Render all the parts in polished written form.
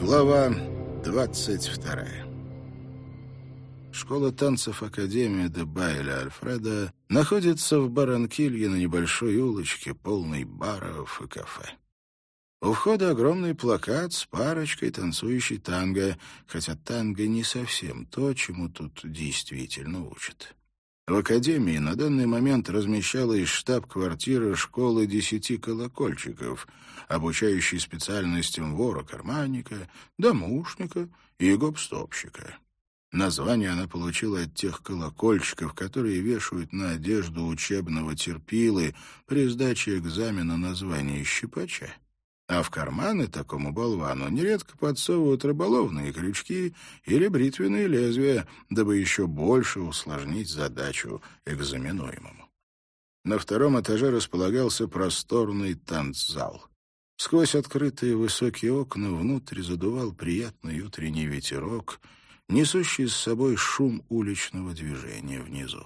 Глава 22. Школа танцев Академия де Байля Альфреда находится в Барранкилье на небольшой улочке, полной баров и кафе. У входа огромный плакат с парочкой, танцующей танго, хотя танго не совсем то, чему тут действительно учат. В Академии на данный момент размещалась штаб-квартира школы 10 колокольчиков, обучающей специальностям вора-карманника, домушника и гопстопщика. Название она получила от тех колокольчиков, которые вешают на одежду учебного терпилы при сдаче экзамена на звание щипача. А в карманы такому болвану нередко подсовывают рыболовные крючки или бритвенные лезвия, дабы еще больше усложнить задачу экзаменуемому. На втором этаже располагался просторный танцзал. Сквозь открытые высокие окна внутрь задувал приятный утренний ветерок, несущий с собой шум уличного движения внизу.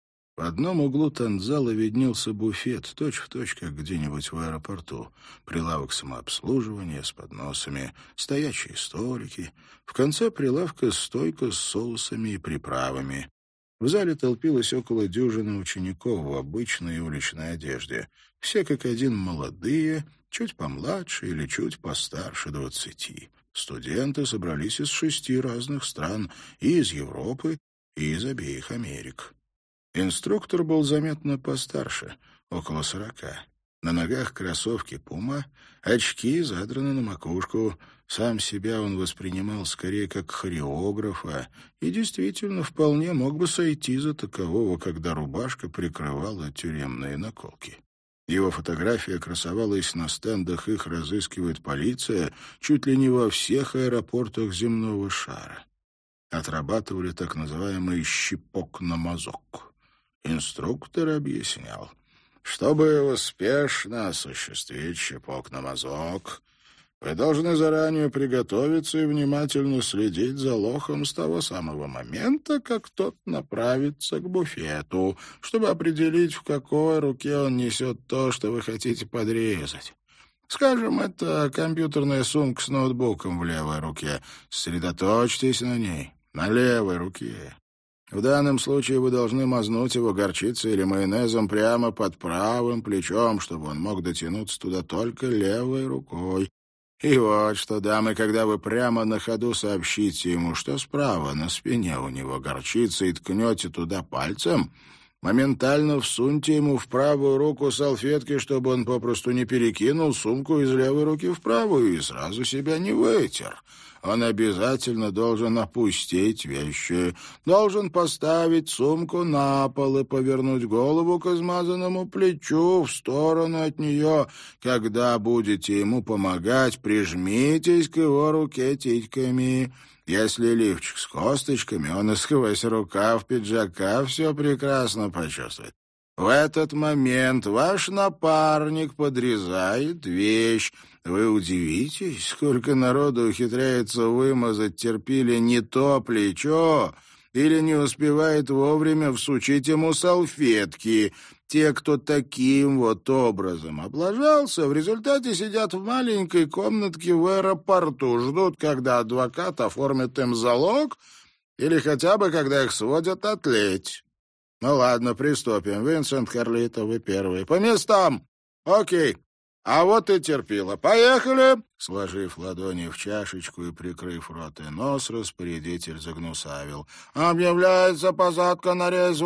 В одном углу танцзала виднелся буфет, точь-в-точь, как где-нибудь в аэропорту. Прилавок самообслуживания с подносами, стоячие столики. В конце прилавка стойка с соусами и приправами. В зале толпилось около дюжины учеников в обычной уличной одежде. Все как один молодые, чуть помладше или чуть постарше 20. Студенты собрались из 6 разных стран, и из Европы, и из обеих Америк. Инструктор был заметно постарше, около 40. На ногах кроссовки «Пума», очки задраны на макушку. Сам себя он воспринимал скорее как хореографа и действительно вполне мог бы сойти за такового, когда рубашка прикрывала тюремные наколки. Его фотография красовалась на стендах «Их разыскивает полиция» чуть ли не во всех аэропортах земного шара. Отрабатывали так называемый «щипок на мазок». Инструктор объяснял, чтобы успешно осуществить щипок на мазок, вы должны заранее приготовиться и внимательно следить за лохом с того самого момента, как тот направится к буфету, чтобы определить, в какой руке он несет то, что вы хотите подрезать. Скажем, это компьютерная сумка с ноутбуком в левой руке. Сосредоточьтесь на ней, на левой руке. В данном случае вы должны мазнуть его горчицей или майонезом прямо под правым плечом, чтобы он мог дотянуться туда только левой рукой. И вот что, дамы, когда вы прямо на ходу сообщите ему, что справа на спине у него горчица, и ткнете туда пальцем, моментально всуньте ему в правую руку салфетки, чтобы он попросту не перекинул сумку из левой руки в правую и сразу себя не вытер. Он обязательно должен опустить вещи, должен поставить сумку на пол и повернуть голову к измазанному плечу в сторону от нее. Когда будете ему помогать, прижмитесь к его руке титьками. Если лифчик с косточками, он и сквозь рукав пиджака все прекрасно почувствует. В этот момент ваш напарник подрезает вещь. Вы удивитесь, сколько народу ухитряется вымазать терпили не то плечо или не успевает вовремя всучить ему салфетки. Те, кто таким вот образом облажался, в результате сидят в маленькой комнатке в аэропорту, ждут, когда адвокат оформит им залог или хотя бы, когда их сводят отлить. Ну ладно, приступим. Винсент, Карлито, вы первые. По местам. Окей. А вот и терпило. Поехали!» Сложив ладони в чашечку и прикрыв рот и нос, распорядитель загнусавил. «Объявляется посадка на рейс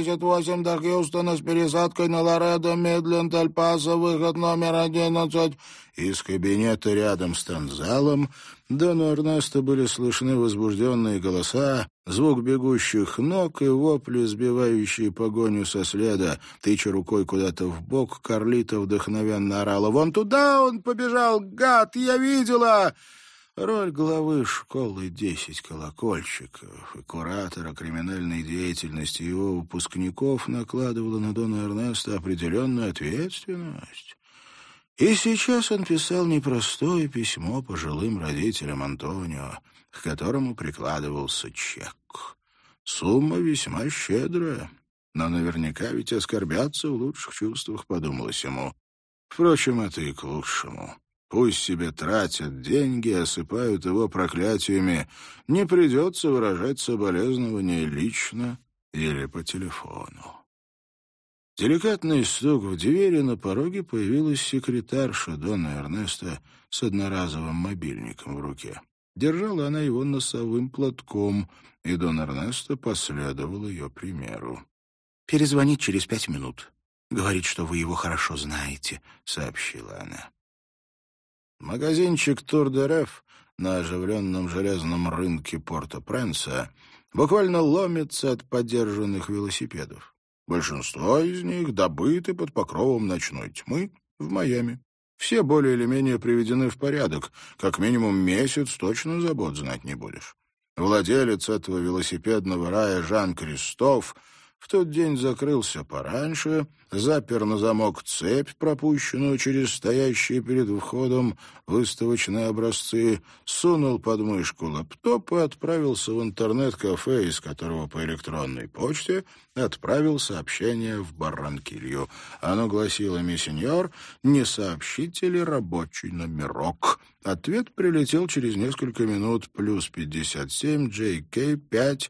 88 до Хьюстона с пересадкой на Лоредо, Мидленд, Эль-Пасо, выход номер 11». Из кабинета рядом с танцзалом Дону Эрнесто были слышны возбужденные голоса, звук бегущих ног и вопли, сбивающие погоню со следа. Тыча рукой куда-то в бок, Карлито вдохновенно орала: «Вон туда он побежал, гад! Я видела!» Роль главы школы 10 колокольчиков и куратора криминальной деятельности его выпускников накладывала на Дона Эрнесто определенную ответственность. И сейчас он писал непростое письмо пожилым родителям Антонио, к которому прикладывался чек. Сумма весьма щедрая, но наверняка ведь оскорбятся в лучших чувствах, подумалось ему. Впрочем, это и к лучшему. Пусть себе тратят деньги, осыпают его проклятиями. Не придется выражать соболезнования лично или по телефону. Деликатный стук в двери, на пороге появилась секретарша Дона Эрнеста с одноразовым мобильником в руке. Держала она его носовым платком, и Дон Эрнесто последовал ее примеру. «Перезвонит через 5 минут. Говорит, что вы его хорошо знаете», — сообщила она. Магазинчик «Тур-де-Реф» на оживленном железном рынке Порто-Пренса буквально ломится от подержанных велосипедов. Большинство из них добыты под покровом ночной тьмы в Майами. Все более или менее приведены в порядок. Как минимум месяц точно забот знать не будешь. Владелец этого велосипедного рая Жан-Кристоф в тот день закрылся пораньше, запер на замок цепь, пропущенную через стоящие перед входом выставочные образцы, сунул под мышку лэптоп и отправился в интернет-кафе, из которого по электронной почте отправил сообщение в Барранкилью. Оно гласило: «Мессеньор, не сообщите ли рабочий номерок?» Ответ прилетел через несколько минут: +57 JK 5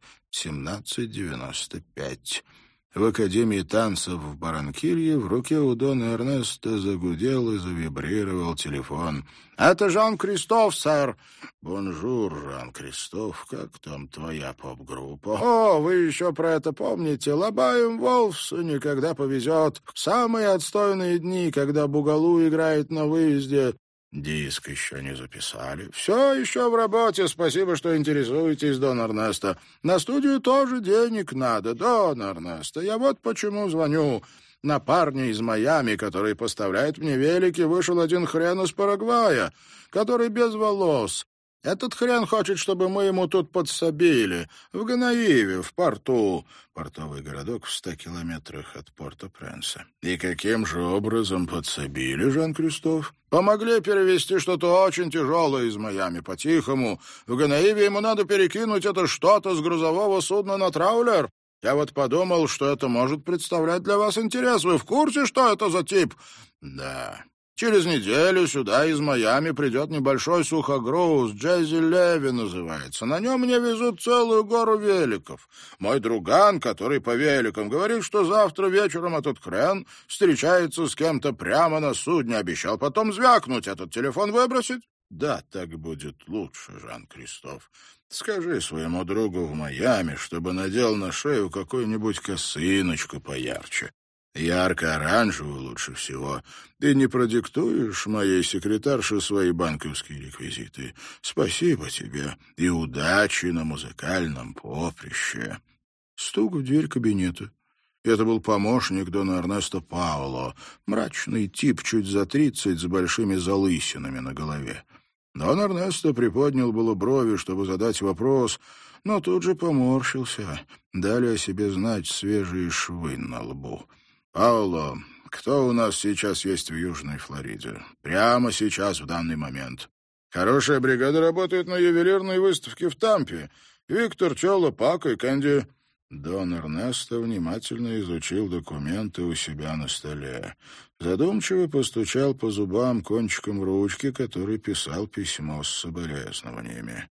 1795. В Академии танцев в Барранкилье в руке у Дона Эрнеста загудел и завибрировал телефон. «Это Жан-Кристоф, сэр!» «Бонжур, Жан-Кристоф, как там твоя поп-группа?» «О, вы еще про это помните? Лобаем Волфсу никогда повезет. Самые отстойные дни, когда Бугалу играет на выезде». «Диск еще не записали». «Все еще в работе. Спасибо, что интересуетесь, Дон Эрнесто. На студию тоже денег надо, Дон Эрнесто. Я вот почему звоню. На парня из Майами, который поставляет мне велики, вышел один хрен из Парагвая, который без волос. Этот хрен хочет, чтобы мы ему тут подсобили. В Гонаиве, в порту». Портовый городок в 100 километрах от Порто-Пренса. «И каким же образом подсобили, Жан-Кристоф?» «Помогли перевезти что-то очень тяжелое из Майами по-тихому. В Гонаиве ему надо перекинуть это что-то с грузового судна на траулер. Я вот подумал, что это может представлять для вас интерес. Вы в курсе, что это за тип?» «Да». «Через неделю сюда из Майами придет небольшой сухогруз, Джези Леви называется. На нем мне везут целую гору великов. Мой друган, который по великам, говорит, что завтра вечером этот хрен встречается с кем-то прямо на судне. Обещал потом звякнуть, этот телефон выбросить». «Да, так будет лучше, Жан-Кристоф. Скажи своему другу в Майами, чтобы надел на шею какую-нибудь косыночку поярче. Ярко-оранжевую лучше всего. Ты не продиктуешь моей секретарше свои банковские реквизиты? Спасибо тебе и удачи на музыкальном поприще». Стук в дверь кабинета. Это был помощник Дона Эрнесто Паоло, мрачный тип чуть за 30 с большими залысинами на голове. Дон Эрнесто приподнял было брови, чтобы задать вопрос, но тут же поморщился. Дали о себе знать свежие швы на лбу. «Пауло, кто у нас сейчас есть в Южной Флориде? Прямо сейчас, в данный момент». «Хорошая бригада работает на ювелирной выставке в Тампе. Виктор, Чоло, Пако и Кэнди». Дон Эрнесто внимательно изучил документы у себя на столе. Задумчиво постучал по зубам кончиком ручки, который писал письмо с соболезнованиями.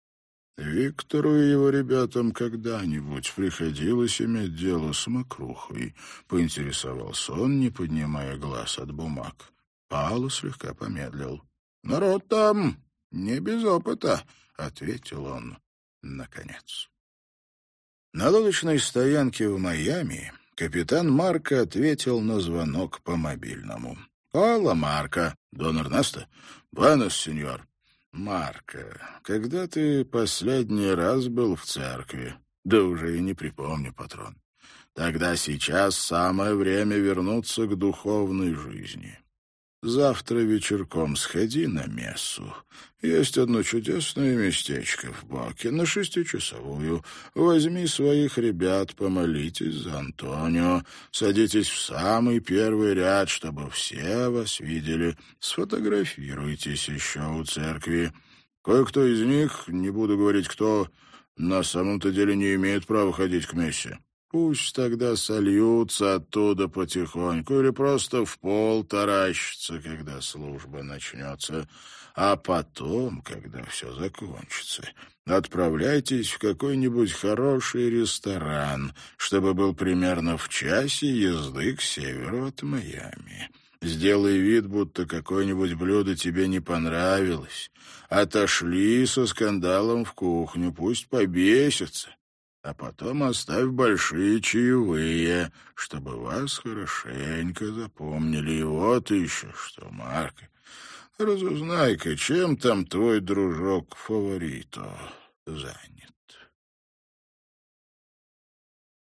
Виктору и его ребятам когда-нибудь приходилось иметь дело с мокрухой, поинтересовался он, не поднимая глаз от бумаг. Паоло слегка помедлил. «Народ там не без опыта», — ответил он наконец. На лодочной стоянке в Майами капитан Марко ответил на звонок по мобильному. «Алло, Марко». «Дон Эрнесто?» «Буэнос, сеньор». «Марко, когда ты последний раз был в церкви?» «Да уже и не припомню, патрон». «Тогда сейчас самое время вернуться к духовной жизни. Завтра вечерком сходи на мессу. Есть одно чудесное местечко в Боке, на 6-часовую. Возьми своих ребят, помолитесь за Антонио. Садитесь в самый первый ряд, чтобы все вас видели. Сфотографируйтесь еще у церкви. Кое-кто из них, не буду говорить кто, на самом-то деле не имеет права ходить к мессе. Пусть тогда сольются оттуда потихоньку или просто в пол таращатся, когда служба начнется. А потом, когда все закончится, отправляйтесь в какой-нибудь хороший ресторан, чтобы был примерно в часе езды к северу от Майами. Сделай вид, будто какое-нибудь блюдо тебе не понравилось. Отошли со скандалом в кухню, пусть побесятся. А потом оставь большие чаевые, чтобы вас хорошенько запомнили. И вот еще что, Марк, разузнай-ка, чем там твой дружок Фаворито занят.